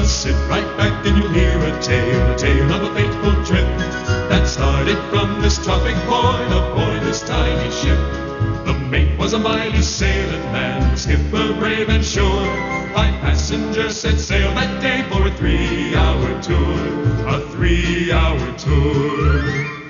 sit right back and you'll hear a tale of a fateful trip that started from this tropic point aboard this tiny ship. The mate was a mighty sailing man, the skipper brave and sure. 5 passengers set sail that day for a 3-hour tour, a 3-hour tour.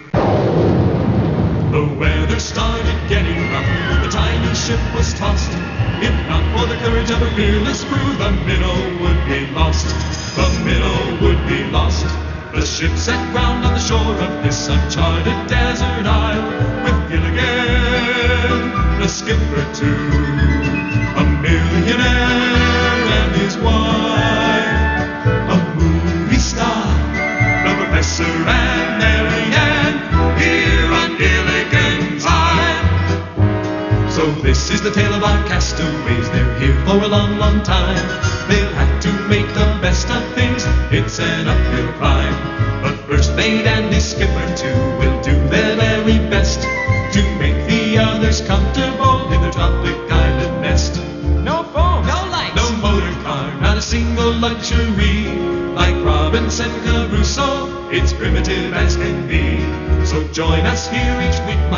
The weather started getting rough, the tiny ship was tossed. If not for the courage of her fearless crew, the minnow would be lost. The minnow would be lost. The ship set ground on the shore of this uncharted desert isle, with Gilligan, the skipper too, a millionaire and his wife, a movie star, the professor and Mary Ann, here on Gilligan's Isle. So this is the tale of our castaways. They're here for a long, long time. They'll have to make the best of things. It's an uphill climb. But first mate and his skipper too will do their very best to make the others comfortable in their tropic island nest. No phone, no lights, no motor car, not a single luxury. Like Robinson Crusoe, it's primitive as can be. So join us here each week,